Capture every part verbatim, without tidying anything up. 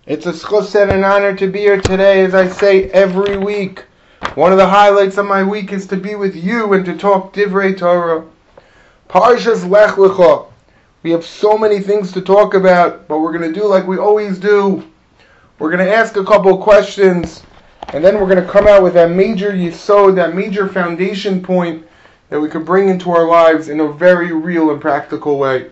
It's a schus and an honor to be here today, as I say every week. One of the highlights of my week is to be with you and to talk Divrei Torah. Parshas Lech Lecha. We have so many things to talk about, but we're going to do like we always do. We're going to ask a couple of questions, and then we're going to come out with that major yesod, that major foundation point that we can bring into our lives in a very real and practical way.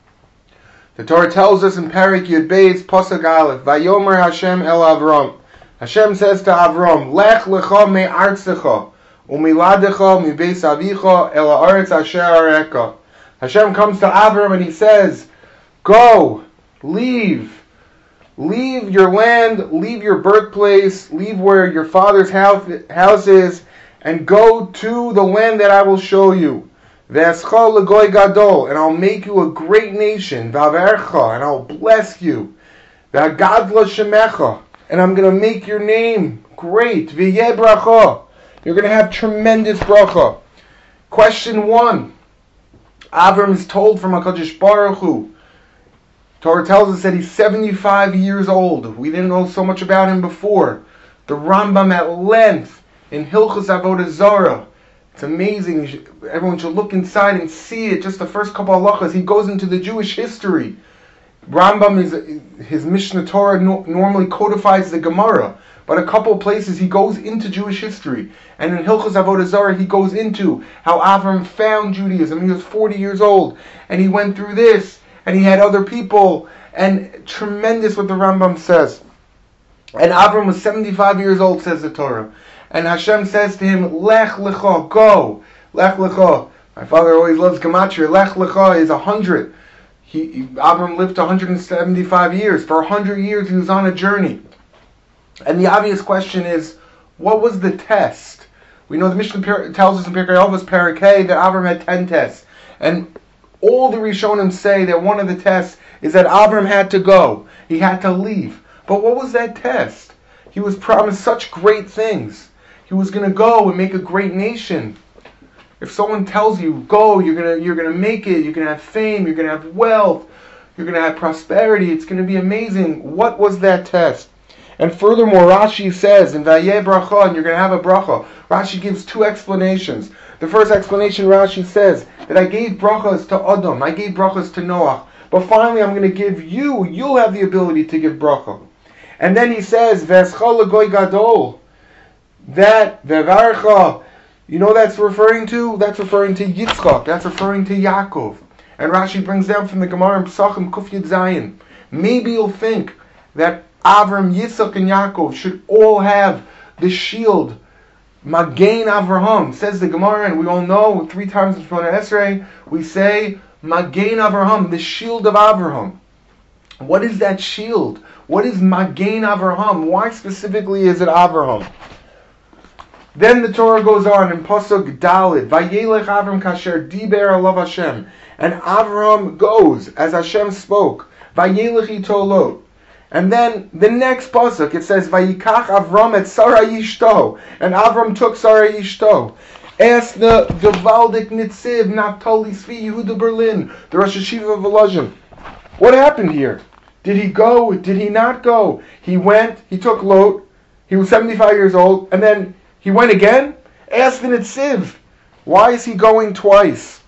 The Torah tells us in Perek Yud Beis, Pasuk Aleph, Vayomer Hashem el Avram. Hashem says to Avram, Lech lecha me'artzecha, u'miladecha mibeis avicha el haaretz asher areka. Hashem comes to Avram and he says, go, leave, leave your land, leave your birthplace, leave where your father's house is, and go to the land that I will show you. Ve'eschol legoy gadol, and I'll make you a great nation. Va'avercha, and I'll bless you. Ve'agadla shemecha, and I'm going to make your name great. V'yeh bracha, you're going to have tremendous bracha. Question one. Avram is told from HaKadosh Baruch Hu. Torah tells us that he's seventy-five years old. We didn't know so much about him before. The Rambam at length in Hilchos Avodah Zarah. It's amazing. Should, everyone should look inside and see it. Just the first couple of halachas. He goes into the Jewish history. Rambam, is his Mishnah Torah no, normally codifies the Gemara. But a couple of places he goes into Jewish history. And in Hilchos Avodah Zarah he goes into how Avram found Judaism. He was forty years old. And he went through this. And he had other people. And tremendous what the Rambam says. And Avram was seventy-five years old, says the Torah. And Hashem says to him, Lech lecha, go. Lech lecha. My father always loves gematria. Lech lecha is a hundred. He, he, Avram lived one hundred seventy-five years. For a hundred years he was on a journey. And the obvious question is, what was the test? We know the Mishnah tells us in Pirkei Avos Perek Hey that Avram had ten tests. And all the Rishonim say that one of the tests is that Avram had to go. He had to leave. But what was that test? He was promised such great things. He was going to go and make a great nation. If someone tells you, go, you're going to you're going to make it, you're going to have fame, you're going to have wealth, you're going to have prosperity, it's going to be amazing. What was that test? And furthermore, Rashi says, in Vayeh bracha, and you're going to have a bracha. Rashi gives two explanations. The first explanation, Rashi says, that I gave brachas to Adam, I gave brachas to Noach, but finally I'm going to give you, you'll have the ability to give bracha. And then he says, Ve'eschol legoy gadol, that, Ve'varcha, you know that's referring to? That's referring to Yitzchak, that's referring to Yaakov. And Rashi brings down from the Gemara in Pesachim Kuf Yud Zayin. Maybe you'll think that Avram, Yitzchak, and Yaakov should all have the shield, Magen Avraham, says the Gemara, and we all know three times in Shemona Esrei, we say, Magen Avraham, the shield of Avraham. What is that shield? What is Magen Avraham? Why specifically is it Avraham? Then the Torah goes on in Pasuk Dalid, Vayelech Avram kasher diber alav Hashem, and Avram goes as Hashem spoke, Vayelech ito lo. And then the next pasuk it says, Vayikach Avram et Sarah Yishto, and Avram took Sarah Yishto. Ask the Gevaldik Nitziv Naftali Svi Yehuda Berlin, the Rosh Hashiva of Volozhin. What happened here? Did he go? Did he not go? He went, he took Lot, he was seventy-five years old, and then he went again? Ask the Nitziv. Why is he going twice?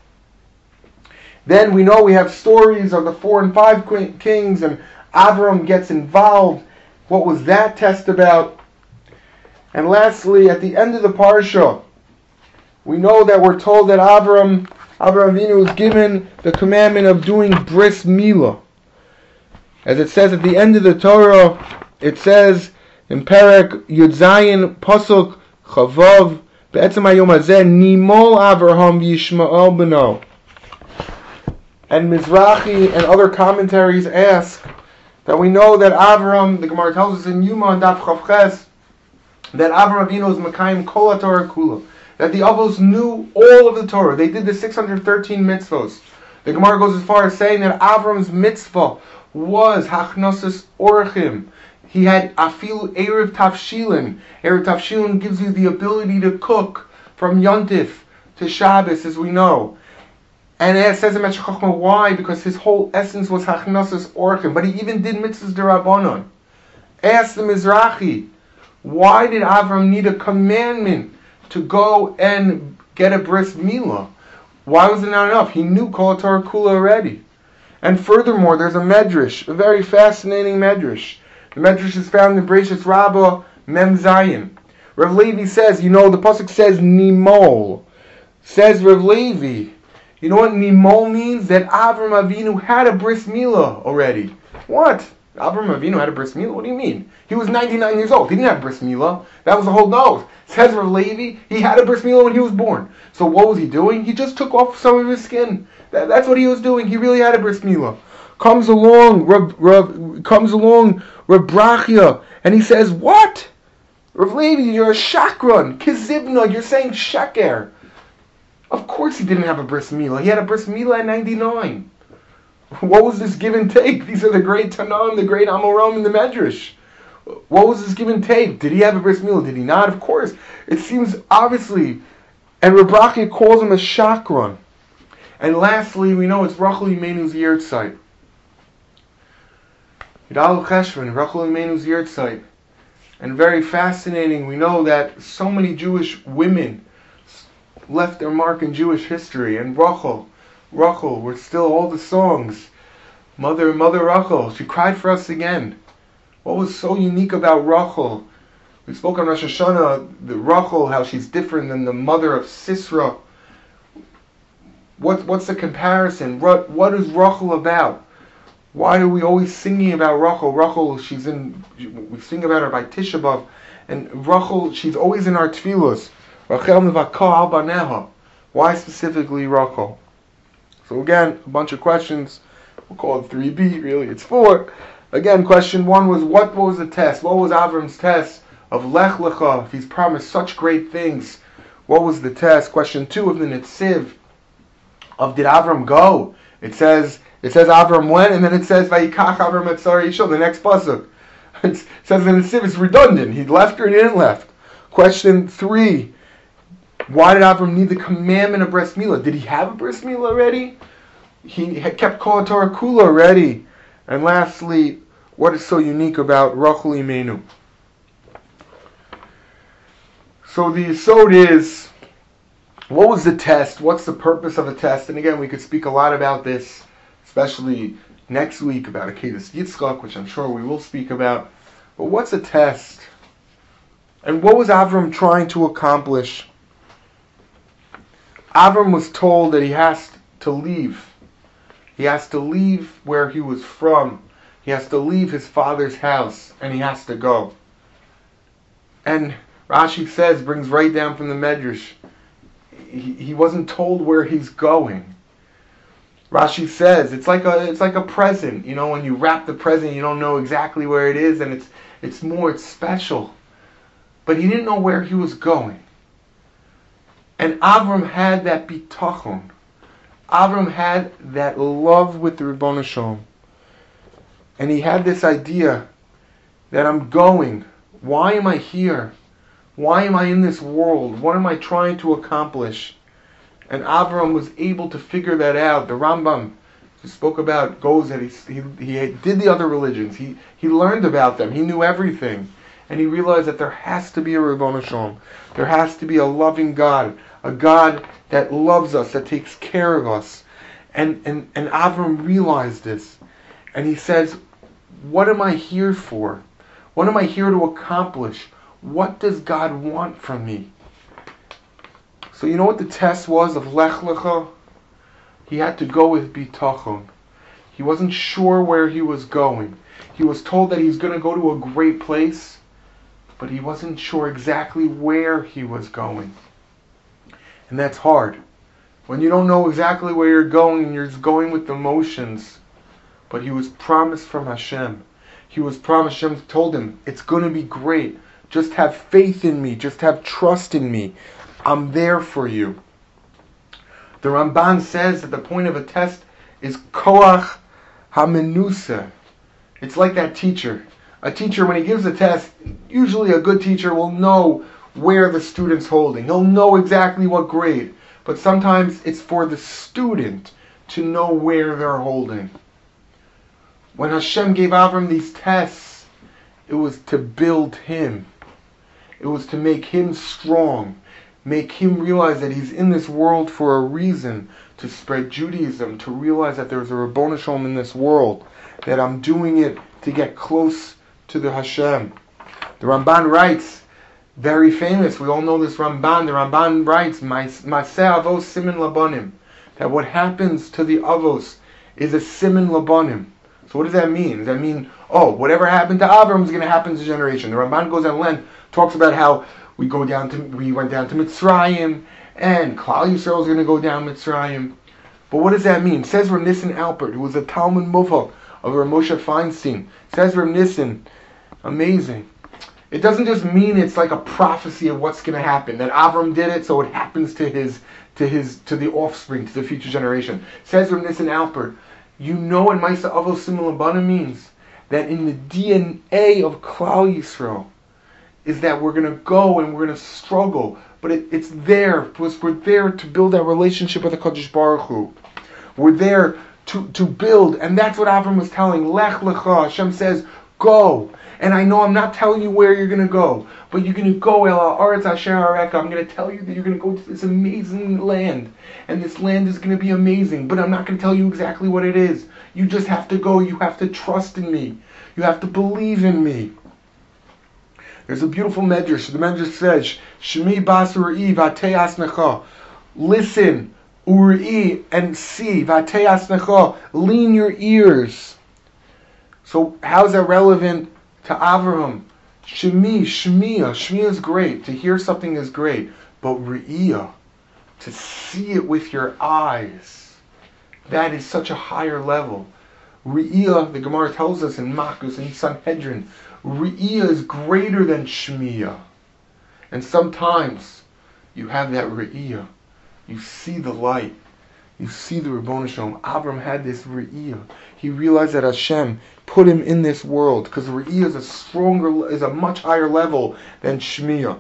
Then we know we have stories of the four and five kings, and Avram gets involved. What was that test about? And lastly, at the end of the parsha, we know that we're told that Avram, Avram Avinu was given the commandment of doing bris milah. As it says at the end of the Torah, it says in Perek Yud Zayin Pasuk Chavav Be'etzem Hayom Hazeh Nimol Avraham Yishmael Beno. And Mizrahi and other commentaries ask that we know that Avram, the Gemara tells us in Yuma and Daf Chavches, that Avram Avinu is Mekayim Kol HaTorah Kula, that the Avos knew all of the Torah. They did the six hundred thirteen mitzvos. The Gemara goes as far as saying that Avram's mitzvah was Hachnosas Orchim. He had Afilu Erev Tavshilin. Erev Tavshilin gives you the ability to cook from Yontif to Shabbos, as we know. And it says in Meshech Chochmah, why? Because his whole essence was Hachnasas Orchim. But he even did mitzvahs d'Rabbanan. Ask the Mizrahi, why did Avram need a commandment to go and get a bris milah? Why was it not enough? He knew Kol Torah Kula already. And furthermore, there's a medrash, a very fascinating medrash. The medrash is found in Bereshis Rabbah Mem Zayin. Rav Levi says, you know, the pasuk says Nimol. Says Rav Levi, you know what Nimol means? That Avram Avinu had a bris milah already. What? Avram Avinu had a bris milah? What do you mean? He was ninety-nine years old. He didn't have bris milah. That was the whole nose. Says Rav Levi, he had a bris milah when he was born. So what was he doing? He just took off some of his skin. That, that's what he was doing. He really had a bris milah. Comes along, Rav, Rav, comes along Rav Brachia, and he says, what? Rav Levi, you're a shakran, kizibna, you're saying sheker. Of course he didn't have a bris milah. He had a bris milah at ninety-nine. What was this give and take? These are the great Tanaim, the great Amoram, and the Medrash. What was this give and take? Did he have a bris milah? Did he not? Of course. It seems obviously. And Rav Brachia calls him a shakran. And lastly, we know it's Rachel Imenu's yahrzeit. Yudal Cheshvan, Rachel Imenu's yahrzeit. And very fascinating, we know that so many Jewish women left their mark in Jewish history. And Rachel, Rachel, were still all the songs. Mother, Mother Rachel, she cried for us again. What was so unique about Rachel? We spoke on Rosh Hashanah, the Rachel, how she's different than the mother of Sisra. What, what's the comparison? What, what is Rachel about? Why are we always singing about Rachel? Rachel, she's in, we sing about her by Tisha B'Av. And Rachel, she's always in our tefillos. Rachel nevaka al baneha. Why specifically Rachel? So again, a bunch of questions. We'll call it three B, really it's four. Again, question one was, what was the test? What was Avram's test of Lech Lecha? If he's promised such great things, what was the test? Question two of the Netziv, of did Avram go? It says, it says Avram went, and then it says Vayikach Avram et Sarah Yishol, the next pasuk. It says in the Netziv, it's redundant. He left or he didn't left. Question three, why did Avram need the commandment of bris milah? Did he have a bris milah already? He had kept Kol Torah Kula already. And lastly, what is so unique about Rachel Imenu? So the yesod is, what was the test? What's the purpose of a test? And again, we could speak a lot about this, especially next week about Akedas Yitzchak, which I'm sure we will speak about. But what's a test? And what was Avram trying to accomplish? Avram was told that he has to leave. He has to leave where he was from. He has to leave his father's house, and he has to go. And Rashi says, brings right down from the Medrash, he, he wasn't told where he's going. Rashi says it's like a it's like a present. You know, when you wrap the present, you don't know exactly where it is, and it's it's more it's special. But he didn't know where he was going. And Avram had that bitachon. Avram had that love with the Ribono Shel Olam. And he had this idea that I'm going. Why am I here? Why am I in this world? What am I trying to accomplish? And Avram was able to figure that out. The Rambam who spoke about goes that he, he, he did the other religions. He, he learned about them. He knew everything. And he realized that there has to be a Ribono Shel Olam. There has to be a loving God. A God that loves us, that takes care of us. And, and, and Avram realized this. And he says, what am I here for? What am I here to accomplish? What does God want from me? So you know what the test was of Lech Lecha? He had to go with bitachon. He wasn't sure where he was going. He was told that he's going to go to a great place, but he wasn't sure exactly where he was going. And that's hard. When you don't know exactly where you're going and you're just going with the motions. But he was promised from Hashem. He was promised, Hashem told him, it's going to be great. Just have faith in me. Just have trust in me. I'm there for you. The Ramban says that the point of a test is koach hamenusa. It's like that teacher. A teacher, when he gives a test, usually a good teacher will know where the student's holding. He'll know exactly what grade. But sometimes it's for the student to know where they're holding. When Hashem gave Avram these tests, It was to build him. It was to make him strong. Make him realize that he's in this world for a reason. To spread Judaism. To realize that there's a Ribono Shel Olam in this world. That I'm doing it to get close to the Hashem. The Ramban writes, very famous, we all know this Ramban, the Ramban writes, Maseh Avos Simin Labanim, that what happens to the Avos is a Simin Labanim. So what does that mean? Does that mean, oh, whatever happened to Avram is going to happen to the generation? The Ramban goes on length, talks about how we go down to, we went down to Mitzrayim, and Klal Yisrael is going to go down Mitzrayim. But what does that mean? Says Rav Nissen Alpert, who was a Talmud Muvak of Rav Moshe Feinstein, says Rav Nissen, amazing. It doesn't just mean it's like a prophecy of what's going to happen, that Avram did it, so it happens to his, to his, to the offspring, to the future generation. Says Rav Nissen Alpert, you know what Maseh Avos Simin Labanim means? That in the D N A of Klal Yisrael is that we're going to go and we're going to struggle, but it, it's there because we're there to build that relationship with the HaKadosh Baruch Hu. We're there to, to build, and that's what Avram was telling. Lech lecha, Hashem says, go. And I know I'm not telling you where you're going to go, but you're going to go, El Haaretz Asher Areka. I'm going to tell you that you're going to go to this amazing land, and this land is going to be amazing, but I'm not going to tell you exactly what it is. You just have to go. You have to trust in me. You have to believe in me. There's a beautiful medrash. The medrash says, Shemi bas uri v'atei asnecha. Listen, uri, and see, v'atei asnecha. Lean your ears. So how is that relevant to Avraham? Shemi, Shmiya. Shmiya is great. To hear something is great. But Re'iyah, to see it with your eyes, that is such a higher level. Re'iyah, the Gemara tells us in Makos and Sanhedrin, Re'iyah is greater than Shmiya. And sometimes you have that Re'iyah. You see the light. You see the Ribono Shel Olam. Avram had this Re'iyah. He realized that Hashem put him in this world because Re'iyah is a stronger, is a much higher level than Shmiya.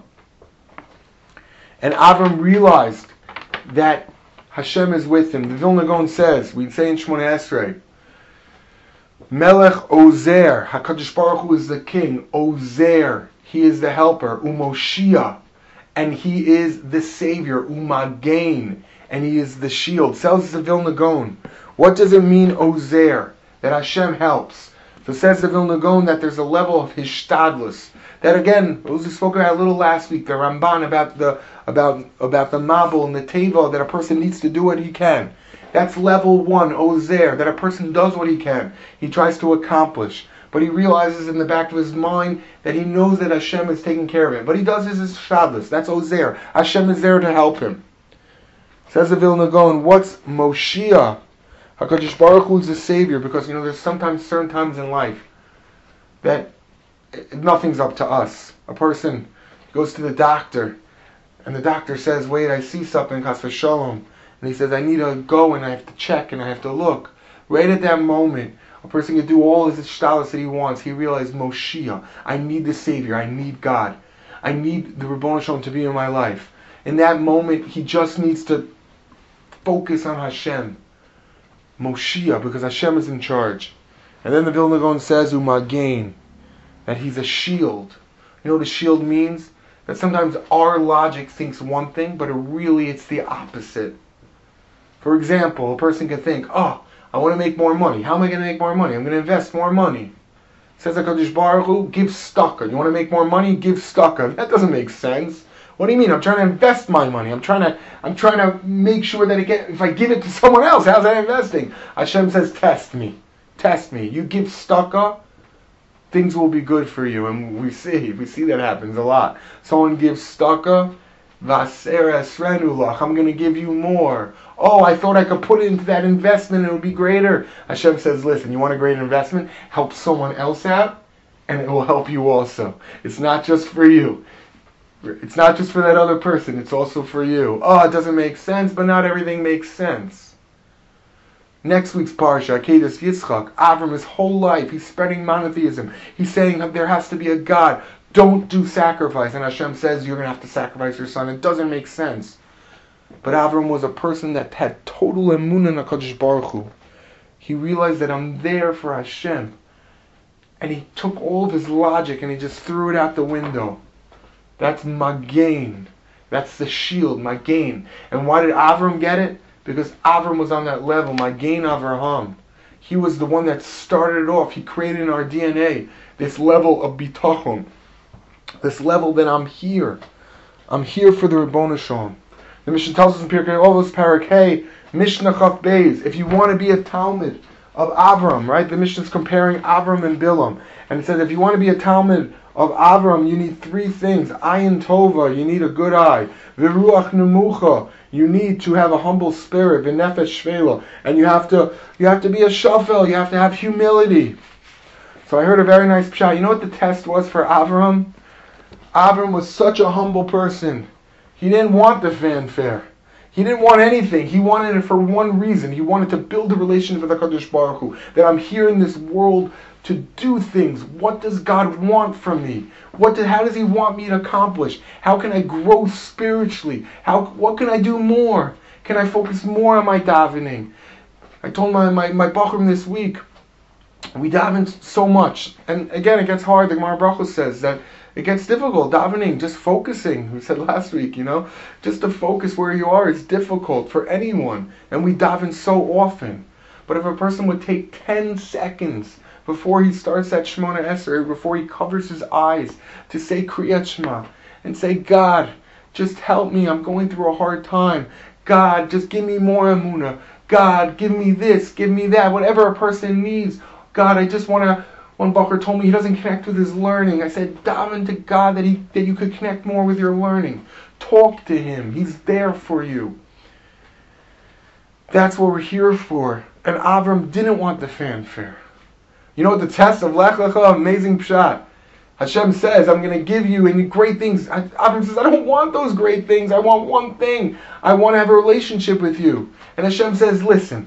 And Avram realized that Hashem is with him. The Vilna Gaon says, we say in Shmoneh Esrei, Melech Ozer, HaKadosh Baruch Hu is the king. Ozer, he is the helper. Umoshia, and he is the savior. Umagain, and he is the shield. Says the Vilna Gaon. What does it mean, Ozer? That Hashem helps. So says the Vilna Gaon that there's a level of hishtadlus. That again, we spoke about a little last week, the Ramban about the about about the mabul and the teva, that a person needs to do what he can. That's level one, Ozer, that a person does what he can. He tries to accomplish. But he realizes in the back of his mind that he knows that Hashem is taking care of him. But he does his hishtadlus. That's Ozer. Hashem is there to help him. Says the Vilna Gaon, what's Moshiach? HaKadosh Baruch Hu is the Savior, because you know there's sometimes certain times in life that nothing's up to us. A person goes to the doctor, and the doctor says, wait, I see something, Chas v'shalom. And he says, I need to go and I have to check and I have to look. Right at that moment, a person can do all his ishtalos that he wants. He realized, Moshiach, I need the Savior, I need God. I need the Ribono Shel Olam to be in my life. In that moment, he just needs to focus on Hashem. Moshiach, because Hashem is in charge. And then the Vilna Gaon says, Umagain, that he's a shield. You know what a shield means? That sometimes our logic thinks one thing, but it really it's the opposite. For example, a person can think, oh, I want to make more money. How am I going to make more money? I'm going to invest more money. Says HaKadosh Baruch Hu, give tzedakah. You want to make more money? Give tzedakah. That doesn't make sense. What do you mean? I'm trying to invest my money. I'm trying to I'm trying to make sure that it get, if I give it to someone else, how's that investing? Hashem says, test me. Test me. You give tzedakah, things will be good for you. And we see, we see that happens a lot. Someone gives tzedakah, Vaser esrenu lach, I'm going to give you more. Oh, I thought I could put it into that investment and it would be greater. Hashem says, listen, you want a great investment? Help someone else out, and it will help you also. It's not just for you. It's not just for that other person, it's also for you. Oh, it doesn't make sense, but not everything makes sense. Next week's parsha, Akedas Yitzchak, Avram, his whole life, he's spreading monotheism. He's saying that there has to be a God. Don't do sacrifice. And Hashem says you're going to have to sacrifice your son. It doesn't make sense. But Avram was a person that had total emunah in HaKadosh Baruch Hu. He realized that I'm there for Hashem. and he took all of his logic and he just threw it out the window. That's Magain. That's the shield, Magain. And why did Avram get it? Because Avram was on that level, Magain Avraham. He was the one that started it off. He created in our D N A this level of bitachon. This level that I'm here. I'm here for the Ribono Shalom. The Mishnah tells us in Pirkei Avos Parak Hey, Mishnah Chaf Beis, if you want to be a Talmud of Avram, right? The Mishnah is comparing Avram and Bilam. And it says if you want to be a Talmud of Avram, you need three things. Ayin Tova, you need a good eye. V'ruach Nemucha, you need to have a humble spirit. V'nefesh Shvela, and you have to you have to be a shafel, you have to have humility. So I heard a very nice pshat. You know what the test was for Avram? Avram was such a humble person. He didn't want the fanfare. He didn't want anything. He wanted it for one reason. He wanted to build a relationship with HaKadosh Baruch Hu. That I'm here in this world to do things. What does God want from me? What do, how does He want me to accomplish? How can I grow spiritually? How what can I do more? Can I focus more on my davening? I told my my, my Bachrim this week, we daven so much. And again, it gets hard. The Gemara Brachos says that it gets difficult, davening, just focusing. We said last week, you know, just to focus where you are is difficult for anyone. And we daven so often. But if a person would take ten seconds before he starts that Shemona Esrei, before he covers his eyes, to say Kriyat Shema, and say, God, just help me, I'm going through a hard time. God, just give me more Emunah. God, give me this, give me that, whatever a person needs. God, I just want to... One Bacher told me he doesn't connect with his learning. I said, daven to God that he that you could connect more with your learning. Talk to Him. He's there for you. That's what we're here for. And Avram didn't want the fanfare. You know what the test of Lech Lecha, amazing pshat. Hashem says, I'm going to give you any great things. Avram says, I don't want those great things. I want one thing. I want to have a relationship with you. And Hashem says, listen,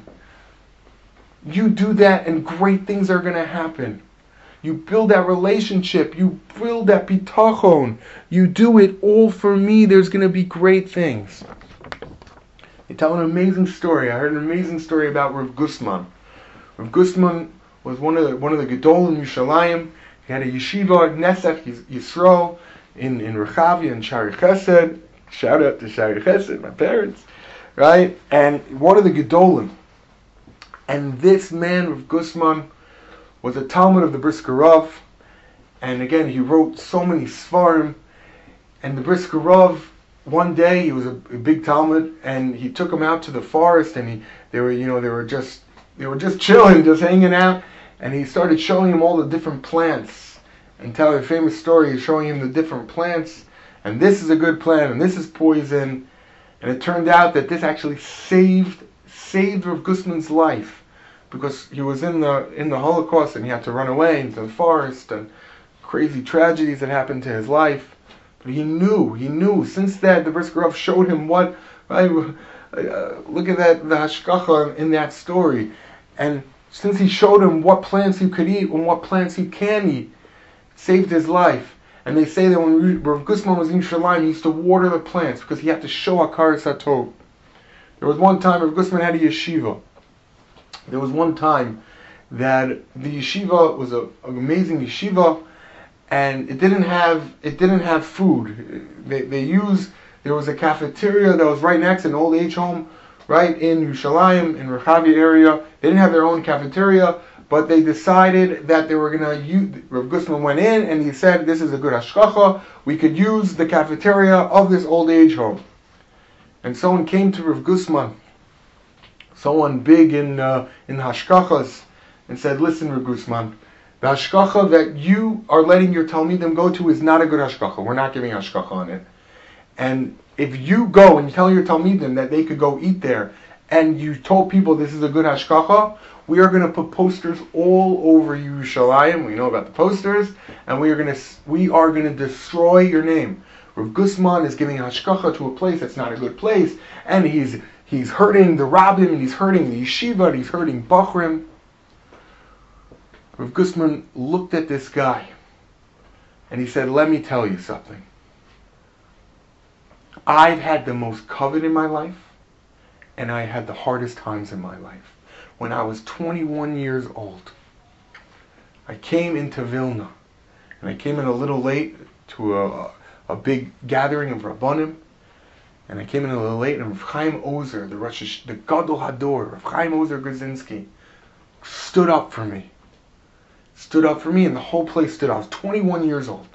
you do that and great things are going to happen. You build that relationship. You build that bitachon. You do it all for me. There's going to be great things. They tell an amazing story. I heard an amazing story about Rav Gusman. Rav Gusman was one of the, one of the Gedol in Yerushalayim. He had a yeshiva, Nesach Yisrael, in, in Rechavia and Shari Chesed. Shout out to Shari Chesed, my parents. Right? And one of the Gedolim. And this man, Rav Gusman, was a Talmud of the Brisker Rav, and again he wrote so many Sfarim. And the Brisker Rav, one day he was a, a big Talmud, and he took him out to the forest, and he they were you know they were just they were just chilling, just hanging out, and he started showing him all the different plants, and telling a famous story, showing him the different plants, and this is a good plant, and this is poison, and it turned out that this actually saved saved Rav Gusman's life. Because he was in the in the Holocaust and he had to run away into the forest and crazy tragedies that happened to his life. But he knew, he knew. Since that, the Brisker Rav showed him what, right? Uh, look at that, the hashkacha in that story. And since he showed him what plants he could eat and what plants he can eat, saved his life. And they say that when Rav Gusman was in Yerushalayim, he used to water the plants because he had to show Hakaras HaTov. There was one time Rav Gusman had a yeshiva. There was one time that the yeshiva was a, an amazing yeshiva, and it didn't have it didn't have food. They they used there was a cafeteria that was right next to an old age home, right in Yerushalayim, in Rechavia area. They didn't have their own cafeteria, but they decided that they were gonna use. Rav Gusman went in and he said, "This is a good hashkacha. We could use the cafeteria of this old age home." And someone came to Rav Gusman. Someone big in uh, in hashkachas, and said, "Listen, Rav Gusman, the hashkacha that you are letting your talmidim go to is not a good hashkacha. We're not giving hashkacha on it. And if you go and you tell your talmidim that they could go eat there, and you told people this is a good hashkacha, we are going to put posters all over Yerushalayim. We know about the posters, and we are going to we are going to destroy your name. Rav Gusman is giving hashkacha to a place that's not a good place, and he's He's hurting the rabbim, and he's hurting the yeshiva, and he's hurting Bachrim." Rav Gusman looked at this guy, and he said, "Let me tell you something. I've had the most covet in my life, and I had the hardest times in my life. When I was twenty-one years old, I came into Vilna, and I came in a little late to a, a big gathering of Rabbanim, and I came in a little late, and Rav Chaim Ozer, the Rosh, the Gadol Hador, Rav Chaim Ozer Grzinski, stood up for me. Stood up for me, and the whole place stood up. I was twenty-one years old.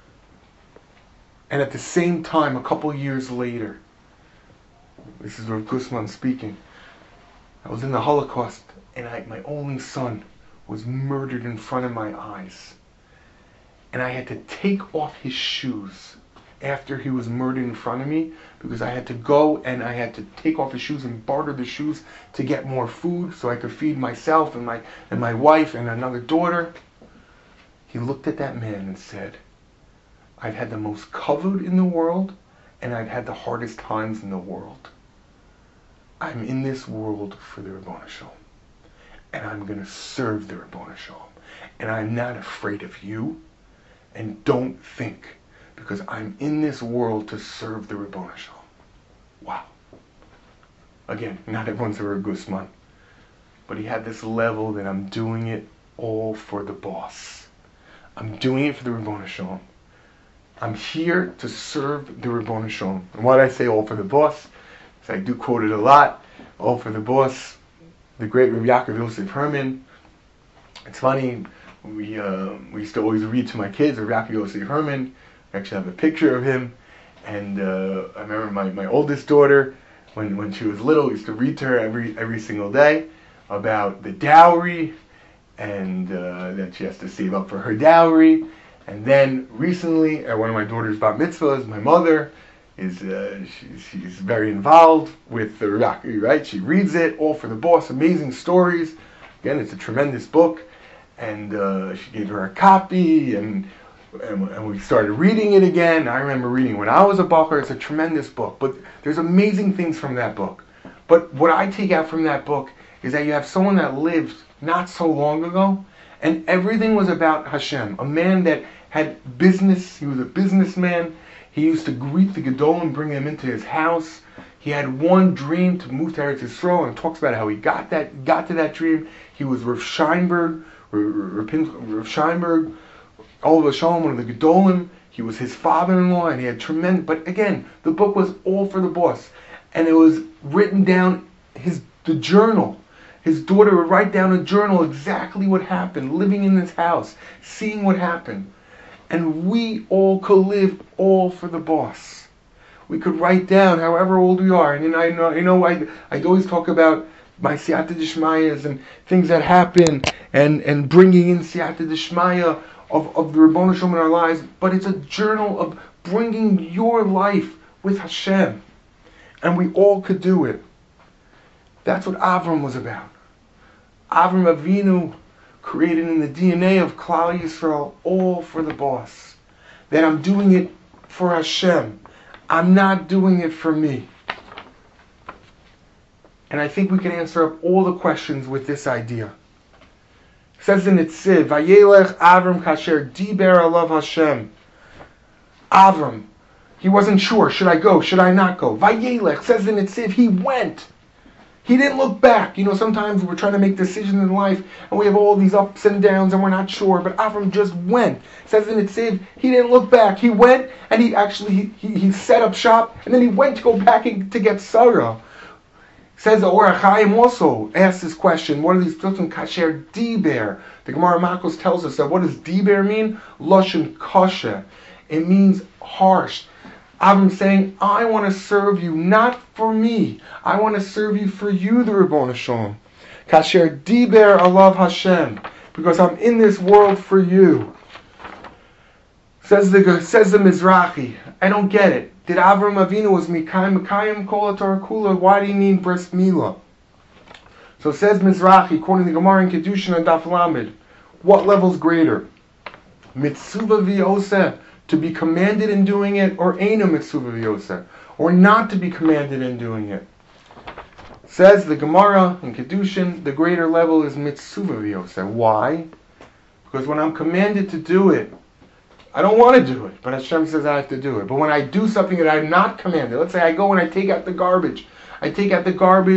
And at the same time, a couple years later, this is Rav Gusman speaking, I was in the Holocaust, and I, my only son was murdered in front of my eyes. And I had to take off his shoes after he was murdered in front of me, because I had to go and I had to take off his shoes and barter the shoes to get more food so I could feed myself and my and my wife and another daughter. He looked at that man and said, I've had the most kavod in the world, and I've had the hardest times in the world. I'm in this world for the Ribono Shel Olam, and I'm going to serve the Ribono Shel Olam, and I'm not afraid of you, and don't think, because I'm in this world to serve the Ribono Shel Olam. Wow. Again, not everyone's a Rav Gusman, but he had this level that I'm doing it all for the boss. I'm doing it for the Ribono Shel Olam. I'm here to serve the Ribono Shel Olam. And why did I say all for the boss? Because I do quote it a lot. All for the boss. The great Rav Yaakov Yosef Herman. It's funny, we uh, we used to always read to my kids Rav Yaakov Yosef Herman. I actually have a picture of him. And uh, I remember my, my oldest daughter, when, when she was little, we used to read to her every every single day about the dowry, and uh, that she has to save up for her dowry. And then recently, at one of my daughter's bat mitzvahs, my mother is uh, she, she's very involved with the Raki, right? She reads it, All for the Boss, amazing stories. Again, it's a tremendous book. And uh, she gave her a copy, and, and and we started reading it again. I remember reading when I was a bacher. It's a tremendous book. But there's amazing things from that book. But what I take out from that book is that you have someone that lived not so long ago, and everything was about Hashem. A man that had business. He was a businessman. He used to greet the Gedolim, bring them into his house. He had one dream to move to Eretz Yisrael, and talks about how he got that, got to that dream. He was Rav Scheinberg, Rav Scheinberg, Olav Shalom, one of the Gedolim. He was his father-in-law, and he had tremendous. But again, the book was all for the boss, and it was written down. His the journal. His daughter would write down a journal exactly what happened, living in this house, seeing what happened. And we all could live all for the boss. We could write down however old we are. And I know, you know, I I always talk about my siyata d'shmayas and things that happen, and, and bringing in siyata d'shmaya of, of the Ribono Shel Olam in our lives. But it's a journal of bringing your life with Hashem. And we all could do it. That's what Avram was about. Avram Avinu created in the D N A of Klal Yisrael, all for the boss. That I'm doing it for Hashem. I'm not doing it for me. And I think we can answer up all the questions with this idea. It says in Netziv, Vayelech Avram kasher diber alav Hashem. Avram, he wasn't sure, should I go, should I not go? Vayelech, says in Netziv, he went. He didn't look back. You know, sometimes we're trying to make decisions in life, and we have all these ups and downs, and we're not sure. But Avram just went. It says in Netziv, he didn't look back. He went, and he actually he, he, he set up shop, and then he went to go back and, to get Sarah. It says the Or HaChaim also asks this question: what are these psukim kasher diber? The Gemara Makos tells us that what does diber mean? Lashon kasher. It means harsh. Avram saying, I want to serve you, not for me. I want to serve you for you, the Ribono Shel Olam. Kasher diber alav Hashem, because I'm in this world for you. Says the says the Mizrahi, I don't get it. Did Avram Avinu was mikayim mikayim kol Torah kula? Why do you need bris milah? So says Mizrahi, quoting the Gemara in Kedushin and Daf Lamed, what level's greater? Mitzuva v'yoseh, to be commanded in doing it, or eina mitzuva v'yoseh, or not to be commanded in doing it. Says the Gemara in Kedushin, the greater level is mitzuva v'yoseh. Why? Because when I'm commanded to do it, I don't want to do it, but Hashem says I have to do it. But when I do something that I'm not commanded, let's say I go and I take out the garbage. I take out the garbage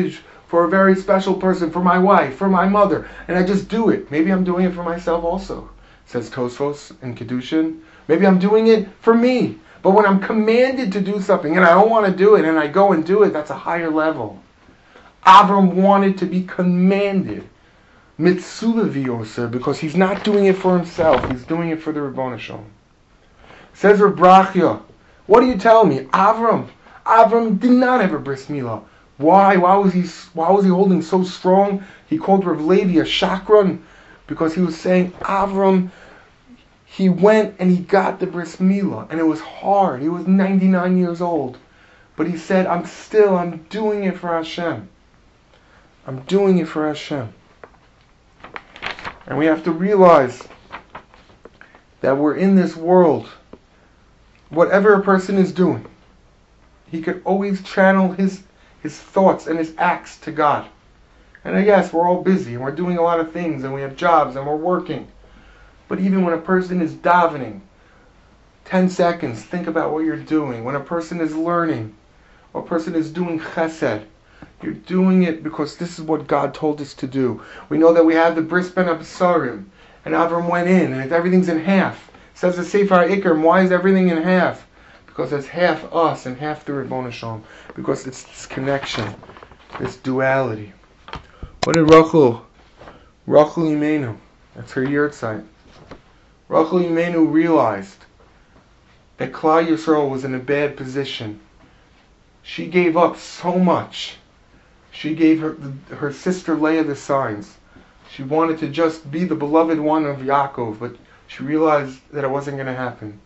for a very special person, for my wife, for my mother, and I just do it. Maybe I'm doing it for myself also, says Tosfos in Kedushin. Maybe I'm doing it for me. But when I'm commanded to do something and I don't want to do it and I go and do it, that's a higher level. Avram wanted to be commanded. Mitzvah v'yoser, because he's not doing it for himself, he's doing it for the Ribono Shel Olam. Says Reb Brachya, what do you tell me? Avram, Avram did not have a bris milah. Why? Why was he? Why was he holding so strong? He called Rav Levi a shakran because he was saying Avram. He went and he got the bris milah, and it was hard. He was ninety-nine years old, but he said, "I'm still. I'm doing it for Hashem. I'm doing it for Hashem." And we have to realize that we're in this world. Whatever a person is doing, he could always channel his his thoughts and his acts to God. And I guess we're all busy and we're doing a lot of things and we have jobs and we're working. But even when a person is davening, ten seconds, think about what you're doing. When a person is learning, or a person is doing chesed, you're doing it because this is what God told us to do. We know that we have the bris ben Absarim, and Avram went in, and everything's in half. It says the Sefer HaIkrim, why is everything in half? Because it's half us and half the Ribono Shel Olam. Because it's this connection, this duality. What did Rachel, Rachel Imenu, that's her yahrzeit. Rachel Imenu realized that Klal Yisrael was in a bad position. She gave up so much. She gave her her sister Leah the signs. She wanted to just be the beloved one of Yaakov, but she realized that it wasn't going to happen.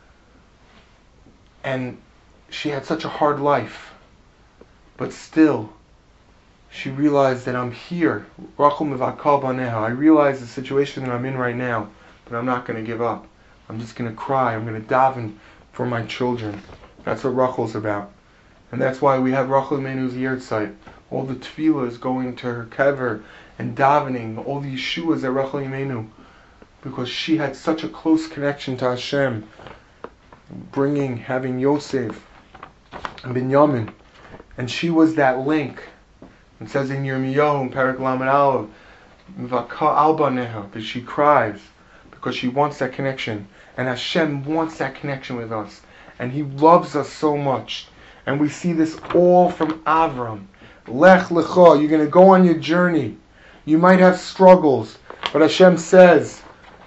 And she had such a hard life. But still, she realized that I'm here. Rachel mevakal baneha. I realize the situation that I'm in right now, but I'm not going to give up. I'm just going to cry. I'm going to daven for my children. That's what Rachel's about. And that's why we have Rachel Imenu's yahrzeit. All the tefillah is going to her kever and davening, all the yeshuas at Rachel Imenu, because she had such a close connection to Hashem, bringing, having Yosef and Binyamin, and she was that link. It says in Yirmiyahu, in Perek Lamed Aleph, Mivaka al baneha, that she cries because she wants that connection, and Hashem wants that connection with us, and He loves us so much, and we see this all from Avram. Lech lecha, you're going to go on your journey. You might have struggles, but Hashem says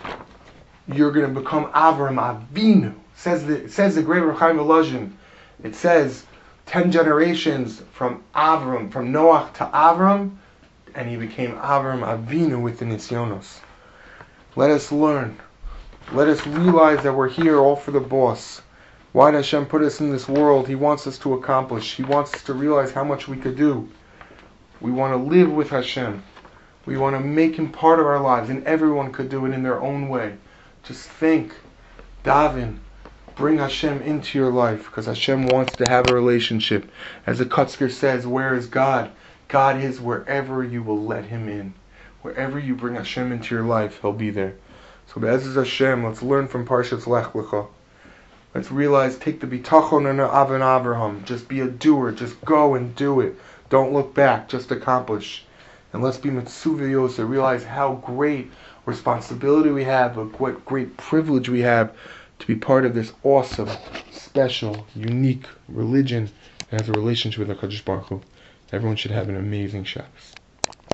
you're going to become Avram Avinu. Says the says the great Reb Chaim Volozhin. It says ten generations from Avram, from Noach to Avram, and he became Avram Avinu with the Nisyonos. Let us learn. Let us realize that we're here all for the boss. Why did Hashem put us in this world? He wants us to accomplish. He wants us to realize how much we could do. We want to live with Hashem. We want to make Him part of our lives, and everyone could do it in their own way. Just think, daven, bring Hashem into your life, because Hashem wants to have a relationship. As the Kutzker says, where is God? God is wherever you will let Him in. Wherever you bring Hashem into your life, He'll be there. So Be'ezus Hashem, let's learn from Parshas Lech Lecha. Let's realize, take the bitachon and Avon Avraham. Just be a doer. Just go and do it. Don't look back. Just accomplish. And let's be mitzvah yoser. Realize how great responsibility we have, what great privilege we have to be part of this awesome, special, unique religion that has a relationship with HaKadosh Baruch Hu. Everyone should have an amazing Shabbos.